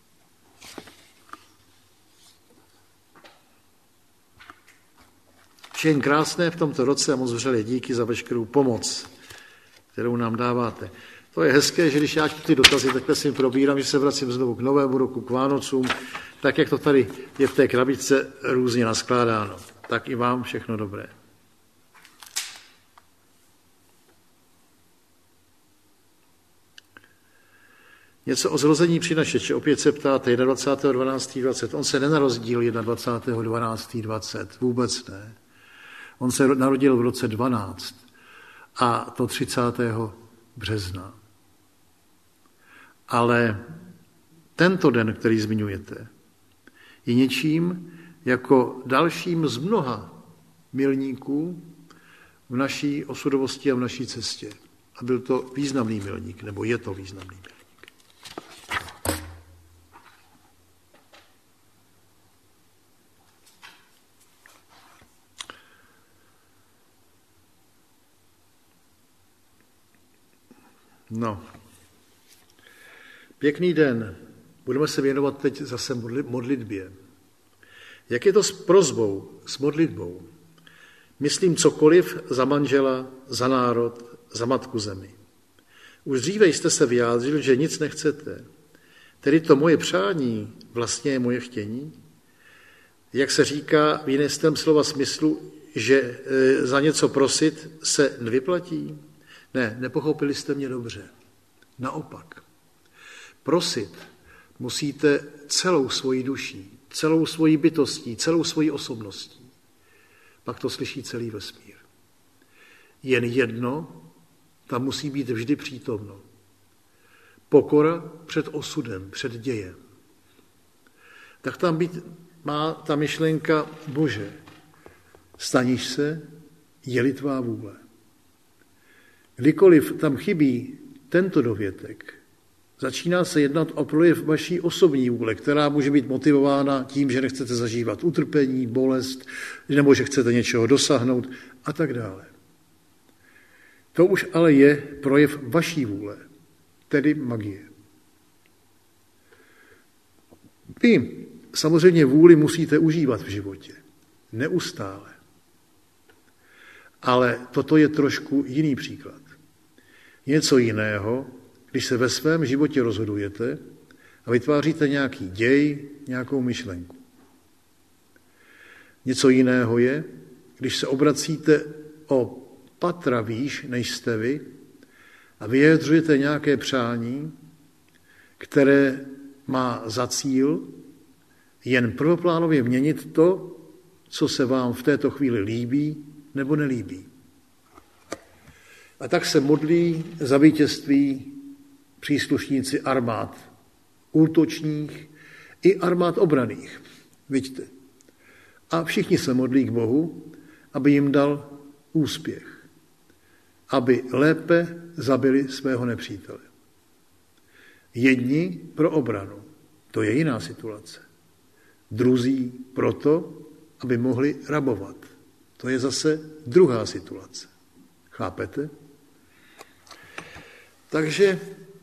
Všem krásné v tomto roce a moc vřelé díky za veškerou pomoc, kterou nám dáváte. To je hezké, že když já ty dotazy takhle si probírám, že se vracím znovu k novému roku, k Vánocům, tak jak to tady je v té krabičce různě naskládáno. Tak i vám všechno dobré. Něco o zrození přinašeče. Opět se ptáte 21.12.20. On se nenarodil 21.12.20. Vůbec ne. On se narodil v roce 12 a to 30. března. Ale tento den, který zmiňujete, je něčím jako dalším z mnoha milníků v naší osudovosti a v naší cestě. A byl to významný milník, nebo je to významný milník. No, pěkný den. Budeme se věnovat teď zase modlitbě. Jak je to s prosbou, s modlitbou? Myslím cokoliv za manžela, za národ, za matku zemi. Už dříve jste se vyjádřil, že nic nechcete. Tedy to moje přání vlastně je moje chtění? Jak se říká v jiném slova smyslu, že za něco prosit se nevyplatí? Ne, nepochopili jste mě dobře. Naopak. Prosit musíte celou svoji duší, celou svoji bytostí, celou svoji osobností. Pak to slyší celý vesmír. Jen jedno tam musí být vždy přítomno. Pokora před osudem, před dějem. Tak tam má ta myšlenka, Bože, staníš se, je-li tvá vůle. Kdykoliv tam chybí tento dovětek, začíná se jednat o projev vaší osobní vůle, která může být motivována tím, že nechcete zažívat utrpení, bolest, nebo že chcete něčeho dosáhnout a tak dále. To už ale je projev vaší vůle, tedy magie. Vy samozřejmě vůli musíte užívat v životě, neustále. Ale toto je trošku jiný příklad. Něco jiného, když se ve svém životě rozhodujete a vytváříte nějaký děj, nějakou myšlenku. Něco jiného je, když se obracíte o patra výš, než jste vy, a vyjadřujete nějaké přání, které má za cíl jen prvoplánově měnit to, co se vám v této chvíli líbí nebo nelíbí. A tak se modlí za vítězství příslušníci armád útočních i armád obranných. Vidíte. A všichni se modlí k Bohu, aby jim dal úspěch. Aby lépe zabili svého nepřítele. Jedni pro obranu. To je jiná situace. Druzí proto, aby mohli rabovat. To je zase druhá situace. Chápete? Takže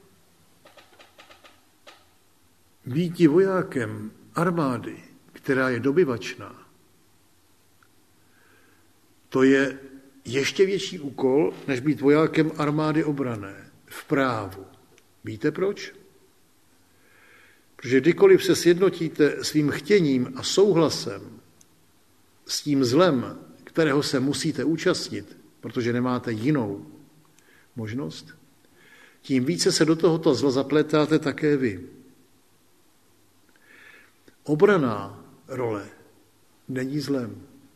býti vojákem armády, která je dobyvačná, to je ještě větší úkol, než být vojákem armády obranné v právu. Víte proč? Protože kdykoliv se sjednotíte svým chtěním a souhlasem s tím zlem, kterého se musíte účastnit, protože nemáte jinou možnost, tím více se do tohoto zla zaplétáte také vy. Obranná role není zlem.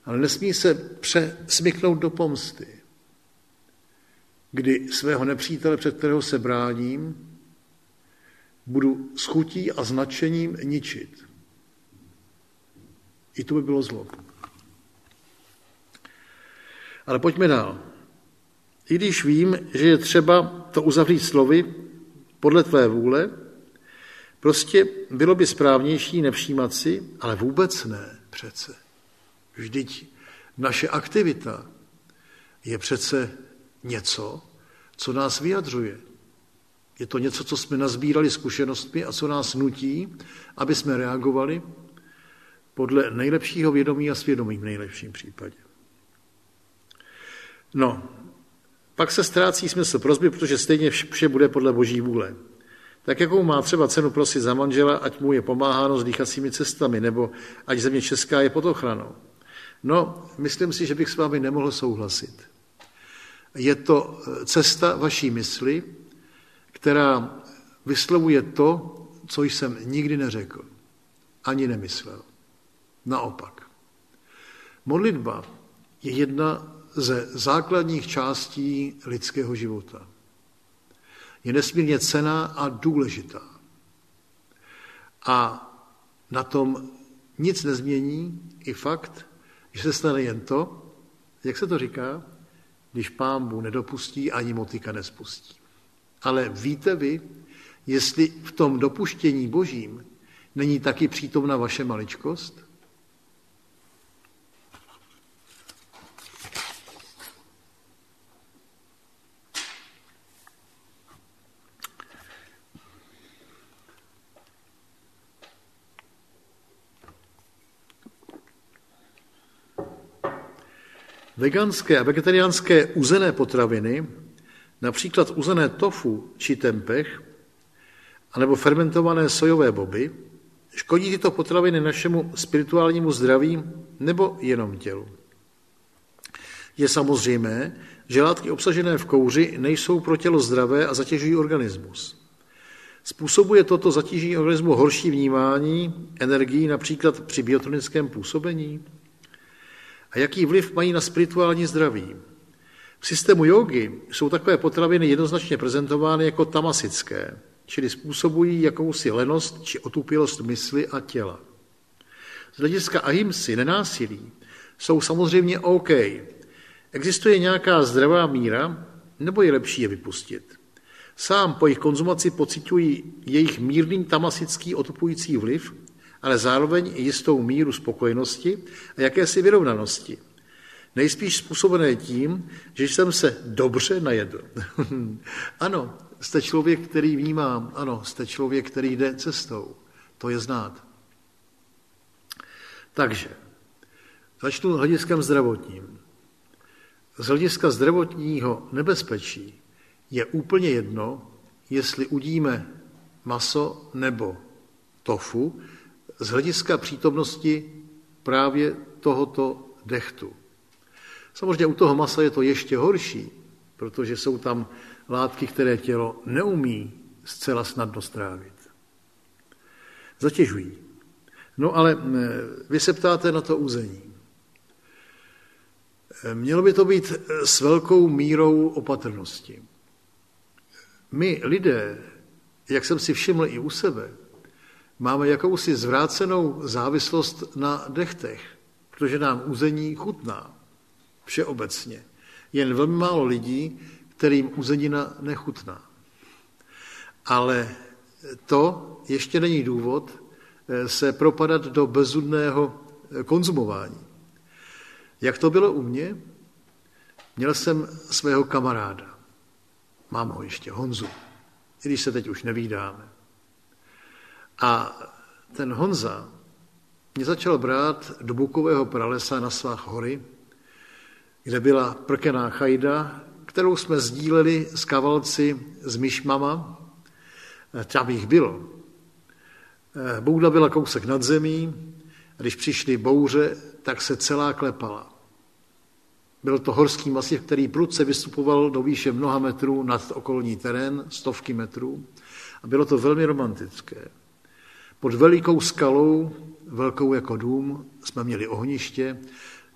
ale nesmí se přesmyknout do pomsty, kdy svého nepřítele, před kterého se bráním, budu s chutí a značením ničit. I to by bylo zlo. Ale pojďme dál. I když vím, že je třeba to uzavřít slovy podle tvé vůle, prostě bylo by správnější nevšímat si, ale vůbec ne přece. Vždyť naše aktivita je přece něco, co nás vyjadřuje. Je to něco, co jsme nazbírali zkušenostmi a co nás nutí, aby jsme reagovali podle nejlepšího vědomí a svědomí v nejlepším případě. No, pak se ztrácí smysl prosby, protože stejně vše bude podle Boží vůle. Tak jakou má třeba cenu prosit za manžela, ať mu je pomáháno s dýchacími cestami, nebo ať země česká je pod ochranou. No, myslím si, že bych s vámi nemohl souhlasit. Je to cesta vaší mysli, která vyslovuje to, co jsem nikdy neřekl, ani nemyslel. Naopak. Modlitba je jedna ze základních částí lidského života. Je nesmírně cenná a důležitá. A na tom nic nezmění i fakt, že se stane jen to, jak se to říká, když Pán Bůh nedopustí, ani motyka nespustí. Ale víte vy, jestli v tom dopuštění Božím není taky přítomna vaše maličkost? Veganské a vegetariánské uzené potraviny, například uzené tofu či tempeh, anebo fermentované sojové boby, škodí tyto potraviny našemu spirituálnímu zdraví nebo jenom tělu. Je samozřejmé, že látky obsažené v kouři nejsou pro tělo zdravé a zatěžují organismus. Způsobuje toto zatížení organismu horší vnímání energií, například při biotonickém působení? A jaký vliv mají na spirituální zdraví? V systému jógy jsou takové potraviny jednoznačně prezentovány jako tamasické, čili způsobují jakousi lenost či otupělost mysli a těla. Z hlediska ahimsy, nenásilí, jsou samozřejmě OK. Existuje nějaká zdravá míra, nebo je lepší je vypustit? Sám po jejich konzumaci pociťují jejich mírný tamasický otupující vliv, ale zároveň i jistou míru spokojenosti a jakési vyrovnanosti. Nejspíš způsobené tím, že jsem se dobře najedl. Ano, jste člověk, který vnímá, ano, jste člověk, který jde cestou. To je znát. Takže, začnu hlediskem zdravotním. Z hlediska zdravotního nebezpečí je úplně jedno, jestli udíme maso nebo tofu, z hlediska přítomnosti právě tohoto dechtu. Samozřejmě u toho masa je to ještě horší, protože jsou tam látky, které tělo neumí zcela snadno strávit. Zatěžují. No ale vy se ptáte na to uzení. Mělo by to být s velkou mírou opatrnosti. My lidé, jak jsem si všiml i u sebe, máme jakousi zvrácenou závislost na dechtech, protože nám uzení chutná všeobecně. Jen velmi málo lidí, kterým uzenina nechutná. Ale to ještě není důvod se propadat do bezzudného konzumování. Jak to bylo u mě? Měl jsem svého kamaráda. Mám ho ještě, Honzu, i když se teď už nevídáme. A ten Honza mě začal brát do bukového pralesa na svách hory, kde byla prkená chajda, kterou jsme sdíleli s kavalci s myšmama. Tam jich bylo. Bouda byla kousek nad zemí, a když přišly bouře, tak se celá klepala. Byl to horský masiv, který prudce vystupoval do výše mnoha metrů nad okolní terén, stovky metrů. A bylo to velmi romantické. Pod velikou skalou, velkou jako dům, jsme měli ohniště,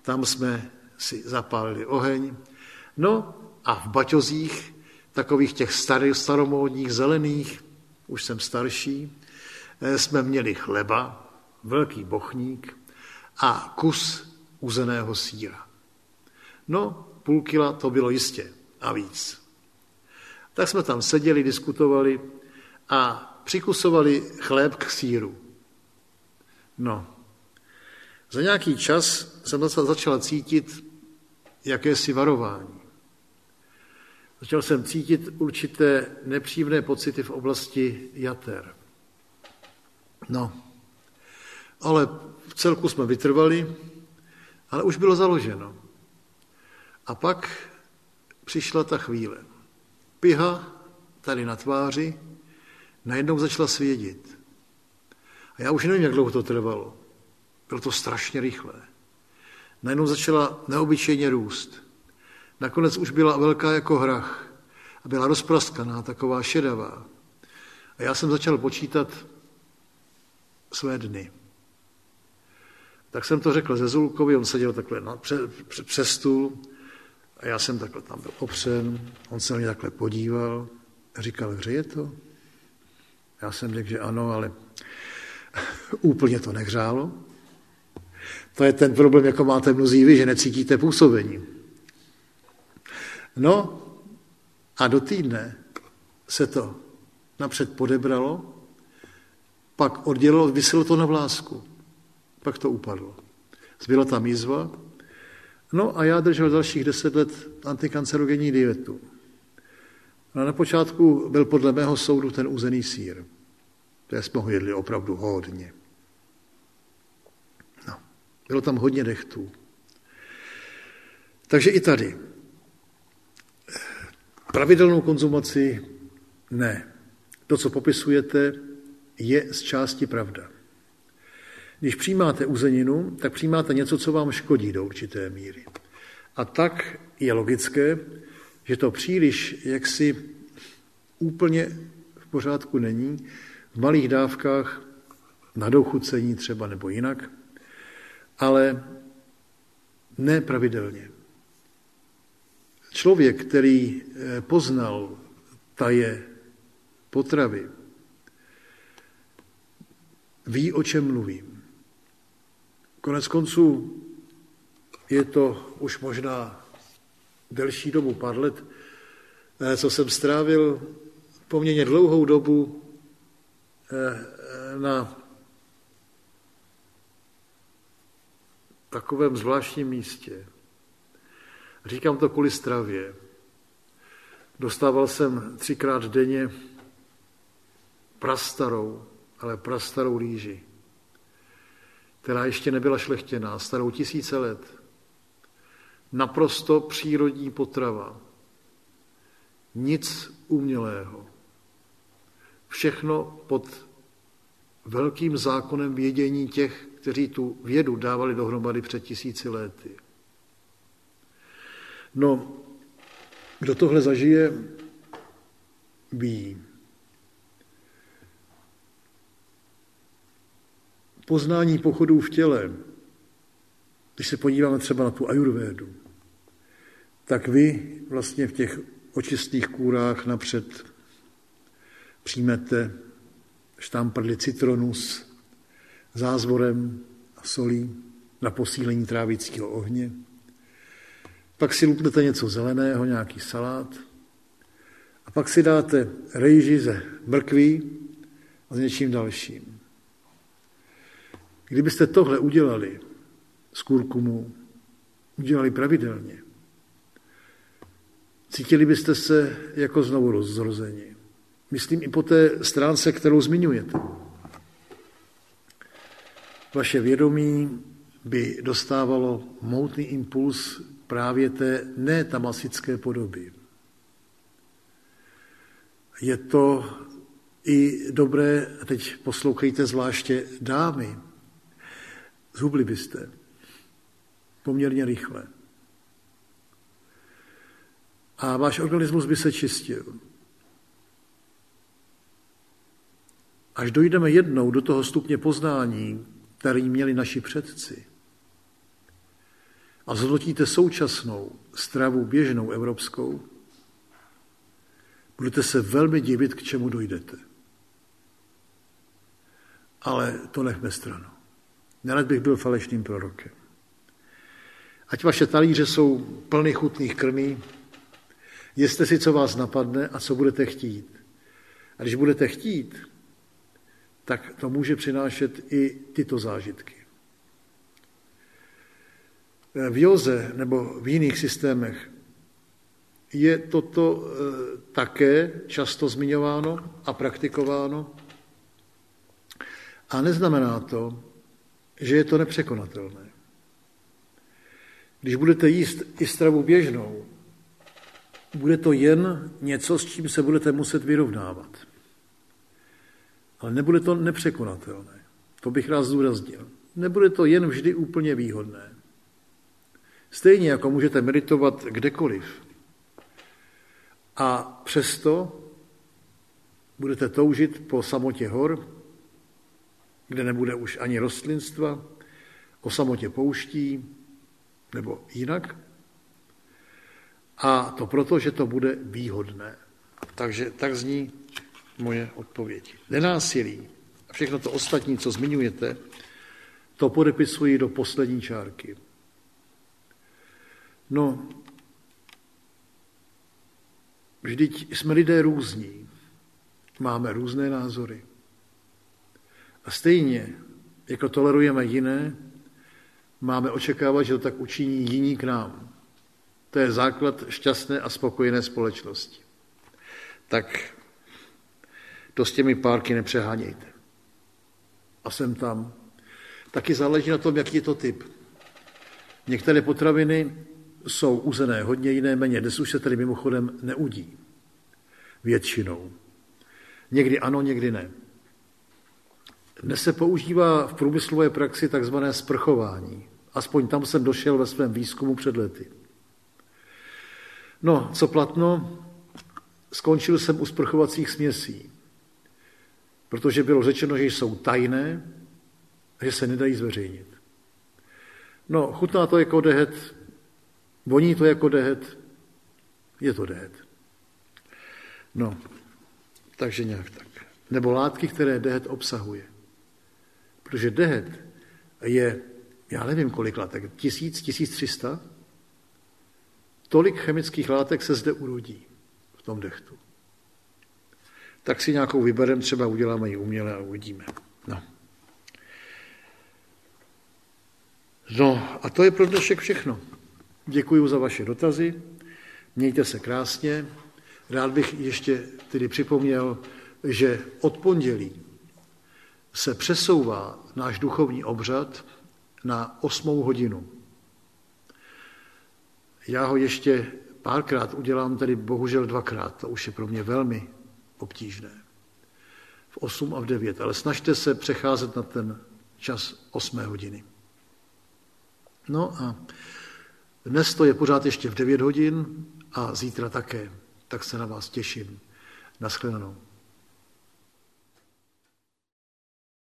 tam jsme si zapálili oheň. No a v baťozích, takových těch staromódních, zelených, už jsem starší, jsme měli chleba, velký bochník a kus uzeného sýra. No, půl kila to bylo jistě a víc. Tak jsme tam seděli, diskutovali a přikusovali chléb k sýru. No, za nějaký čas jsem začal cítit jakési varování. Začal jsem cítit určité nepříjemné pocity v oblasti jater. No, ale v celku jsme vytrvali, ale už bylo založeno. A pak přišla ta chvíle. Piha tady na tváři najednou začala svědit. A já už nevím, jak dlouho to trvalo. Bylo to strašně rychlé. Najednou začala neobyčejně růst. Nakonec už byla velká jako hrach a byla rozpraskaná, taková šedavá. A já jsem začal počítat své dny. Tak jsem to řekl Zezulkovi, on seděl takhle přes stůl a já jsem takhle tam byl opřen, on se na mě takhle podíval a říkal, hřeje to? Já jsem řekl, že ano, ale úplně to nehřálo. To je ten problém, jako máte mnozí vy, že necítíte působení. No a do týdne se to napřed podebralo, pak oddělilo, viselo to na vlásku, pak to upadlo. Zbyla tam jizva, no a já držel dalších 10 let antikancerogenní dietu. No na počátku byl podle mého soudu ten uzený sýr. To jsme ho jedli opravdu hodně. No, bylo tam hodně dechtů. Takže i tady. Pravidelnou konzumaci ne. To, co popisujete, je z části pravda. Když přijímáte uzeninu, tak přijímáte něco, co vám škodí do určité míry. A tak je logické, že to příliš jaksi úplně v pořádku není, v malých dávkách, na dochucení třeba nebo jinak, ale ne pravidelně. Člověk, který poznal taje potravy, ví, o čem mluvím. Konec konců je to už možná delší dobu, pár let, co jsem strávil poměrně dlouhou dobu na takovém zvláštním místě. Říkám to kvůli stravě. Dostával jsem 3krát denně prastarou rýži, která ještě nebyla šlechtěná, starou 1000 let. Naprosto přírodní potrava. Nic umělého. Všechno pod velkým zákonem vědění těch, kteří tu vědu dávali dohromady před 1000 lety. No, kdo tohle zažije, ví. Poznání pochodů v těle, když se podíváme třeba na tu ajurvédu, tak vy vlastně v těch očistných kůrách napřed přijmete štamprli citronu s zázvorem a solí na posílení trávicího ohně. Pak si lupnete něco zeleného, nějaký salát a pak si dáte rejži ze mrkví a s něčím dalším. Kdybyste tohle udělali z kurkumu, udělali pravidelně, cítili byste se jako znovu zrození. Myslím i po té stránce, kterou zmiňujete. Vaše vědomí by dostávalo mohutný impuls právě té netamasické podoby. Je to i dobré, a teď poslouchejte zvláště dámy, zhubli byste poměrně rychle. A váš organismus by se čistil. Až dojdeme jednou do toho stupně poznání, který měli naši předci, a zhodnotíte současnou stravu běžnou evropskou, budete se velmi divit, k čemu dojdete. Ale to nechme stranou. Nerad bych byl falešným prorokem. Ať vaše talíře jsou plný chutných krmí, jeste si, co vás napadne a co budete chtít. A když budete chtít, tak to může přinášet i tyto zážitky. V józe nebo v jiných systémech je toto také často zmiňováno a praktikováno. A neznamená to, že je to nepřekonatelné. Když budete jíst i stravu běžnou, bude to jen něco, s čím se budete muset vyrovnávat. Ale nebude to nepřekonatelné. To bych rád zdůraznil. Nebude to jen vždy úplně výhodné. Stejně jako můžete meditovat kdekoliv. A přesto budete toužit po samotě hor, kde nebude už ani rostlinstva, o samotě pouští, nebo jinak. A to proto, že to bude výhodné. Takže tak zní moje odpověď. Nenásilí a všechno to ostatní, co zmiňujete, to podepisuji do poslední čárky. No, vždyť jsme lidé různí, máme různé názory. A stejně, jako tolerujeme jiné, máme očekávat, že to tak učiní jiní k nám. To je základ šťastné a spokojené společnosti. Tak to s těmi párky nepřehánějte. A jsem tam. Taky záleží na tom, jaký je to typ. Některé potraviny jsou uzené hodně, jiné méně. Dnes už se tedy mimochodem neudí. Většinou. Někdy ano, někdy ne. Dnes se používá v průmyslové praxi takzvané sprchování. Aspoň tam jsem došel ve svém výzkumu před lety. No, co platno, skončil jsem u sprchovacích směsí, protože bylo řečeno, že jsou tajné a že se nedají zveřejnit. No, chutná to jako dehet, voní to jako dehet, je to dehet. No, takže nějak tak. Nebo látky, které dehet obsahuje. Protože dehet je, já nevím kolik látek, 1000, 1300? Tolik chemických látek se zde urodí v tom dechtu. Tak si nějakou vybereme, třeba uděláme ji uměle a uvidíme. No a to je pro dnešek všechno. Děkuji za vaše dotazy, mějte se krásně. Rád bych ještě tedy připomněl, že od pondělí se přesouvá náš duchovní obřad na 8. hodinu. Já ho ještě párkrát udělám, tedy bohužel 2krát, to už je pro mě velmi obtížné. V 8 a v 9, ale snažte se přecházet na ten čas 8. hodiny. No a dnes to je pořád ještě v 9 hodin a zítra také, tak se na vás těším. Naschledanou.